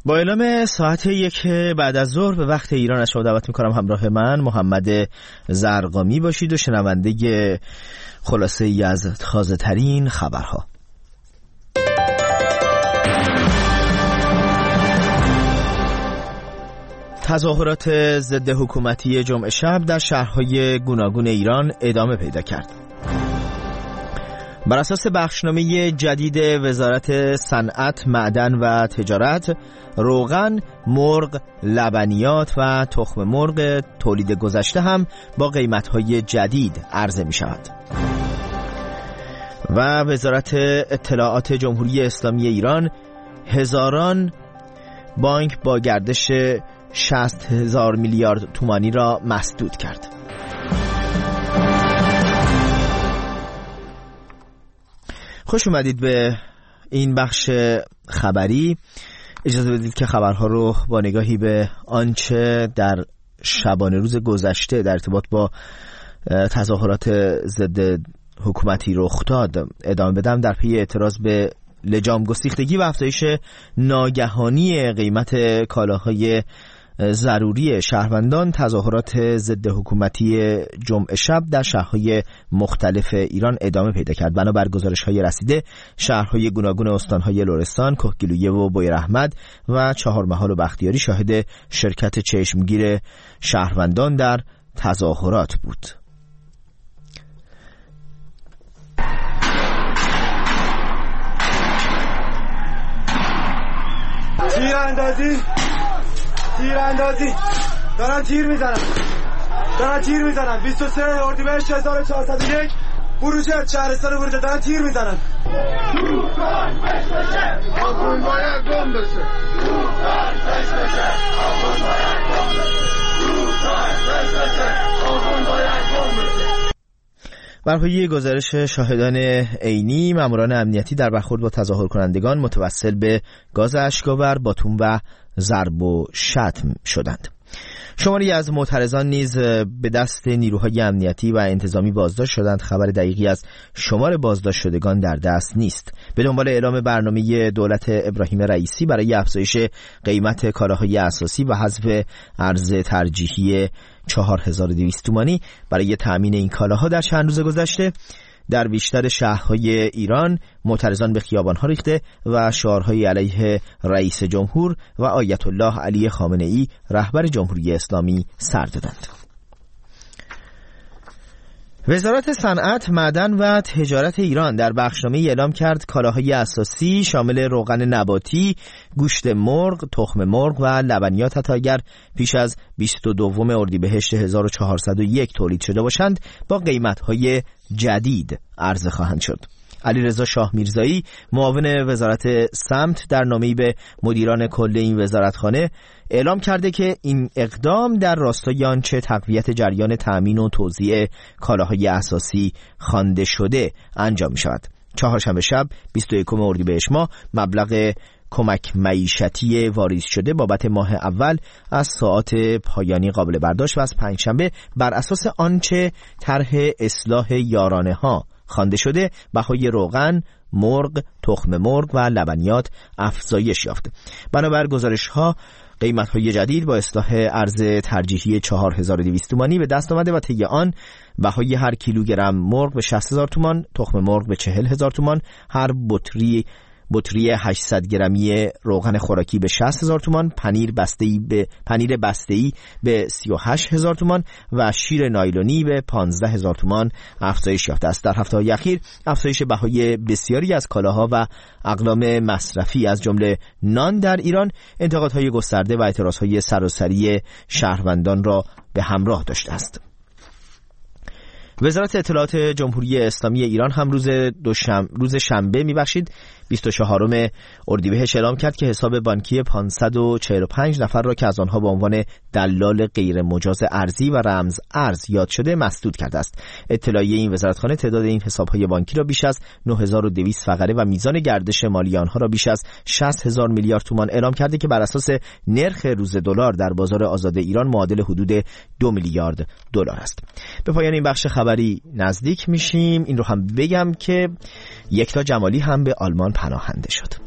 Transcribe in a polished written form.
با اعلام ساعت 1 بعد از ظهر به وقت ایران از شما دعوت میکنم همراه من محمد زرقامی باشید و شنونده خلاصه ای از تازه ترین خبرها. تظاهرات ضد حکومتی جمعه شب در شهرهای گوناگون ایران ادامه پیدا کرد. بر اساس بخشنامه جدید وزارت صنعت، معدن و تجارت، روغن، مرغ، لبنیات و تخم مرغ تولید گذشته هم با قیمت‌های جدید عرضه می‌شود. و وزارت اطلاعات جمهوری اسلامی ایران هزاران بانک با گردش 60,000 میلیارد تومانی را مسدود کرد. خوش اومدید به این بخش خبری. اجازه بدید که خبرها رو با نگاهی به آنچه در شبانه روز گذشته در ارتباط با تظاهرات ضد حکومتی رخ داد ادامه بدم. در پی اعتراض به لجام گسیختگی و افزایش ناگهانی قیمت کالاهای ضروری شهروندان، تظاهرات ضد حکومتی جمعه شب در شهرهای مختلف ایران ادامه پیدا کرد. بنابر گزارش‌های رسیده، شهرهای گوناگون استانهای لرستان، کهگیلویه و بویراحمد و چهارمحال و بختیاری شاهد شرکت چشمگیر شهروندان در تظاهرات بود. تیراندازی دارن تیر میزنن 23 اردیبهشت 1401 بروجرد شهرستان بروجرد دارن تیر میزنن. آخون باید گم بشه. بر پایه گزارش شاهدان عینی، ماموران امنیتی در برخورد با تظاهر کنندگان متوسل به گاز اشک‌آور، باتون و ضرب و شتم شدند. شماری از معترضان نیز به دست نیروهای امنیتی و انتظامی بازداشت شدند. خبر دقیقی از شمار بازداشت شدگان در دست نیست. به دنبال اعلام برنامه دولت ابراهیم رئیسی برای افزایش قیمت کالاهای اساسی و حذف ارز ترجیحی 4200 تومانی برای تأمین این کالاها در چند روز گذشته در بیشتر شهرهای ایران معترضان به خیابان‌ها ریخته و شعارهای علیه رئیس جمهور و آیت الله علی خامنه‌ای رهبر جمهوری اسلامی سر دادند. وزارت صنعت، معدن و تجارت ایران در بخشنامه اعلام کرد کالاهای اساسی شامل روغن نباتی، گوشت مرغ، تخم مرغ و لبنیات تتاگر پیش از 22 اردیبهشت 1401 تولید شده باشند با قیمت‌های جدید عرضه خواهند شد. علیرضا شاه میرزایی، معاون وزارت سمت، در نامه‌ای به مدیران کل این وزارتخانه اعلام کرده که این اقدام در راستای آنچه تقویت جریان تأمین و توزیع کالاهای اساسی خوانده شده انجام می شود. چهارشنبه شب 21 اردیبهشت ماه مبلغ کمک معیشتی واریز شده بابت ماه اول از ساعات پایانی قابل برداشت و از پنجشنبه بر اساس آنچه طرح اصلاح یارانه ها خوانده شده بهای روغن، مرغ، تخم مرغ و لبنیات افزایش یافته. بنابر گزارش ها قیمت‌های جدید با اصلاح ارز ترجیحی 4200 تومانی به دست آمده و طی آن بهای هر کیلوگرم مرغ به 60,000 تومان، تخم مرغ به 40,000 تومان، هر بطری 800 گرمی روغن خوراکی به 60,000 تومان، پنیر بسته‌ای به 38,000 تومان و شیر نایلونی به 15,000 تومان افزایش یافته است. در هفته‌های اخیر افزایش بهای بسیاری از کالاها و اقلام مصرفی از جمله نان در ایران انتقادهای گسترده و اعتراضهای سراسری شهروندان را به همراه داشته است. وزارت اطلاعات جمهوری اسلامی ایران هم روز شنبه 24 اردیبهشت اعلام کرد که حساب بانکی 545 نفر را که از آنها به عنوان دلال غیر مجاز ارزی و رمز ارز یاد شده مسدود کرده است. اطلاعیه این وزارتخانه تعداد این حساب‌های بانکی را بیش از 9200 فقره و میزان گردش مالی آنها را بیش از 60,000 میلیارد تومان اعلام کرده که بر اساس نرخ روز دلار در بازار آزاد ایران معادل حدود 2 میلیارد دلار است. به پایان این بخش خبری نزدیک میشیم. این رو هم بگم که یکتا جمالی هم به آلمان پناهنده شد.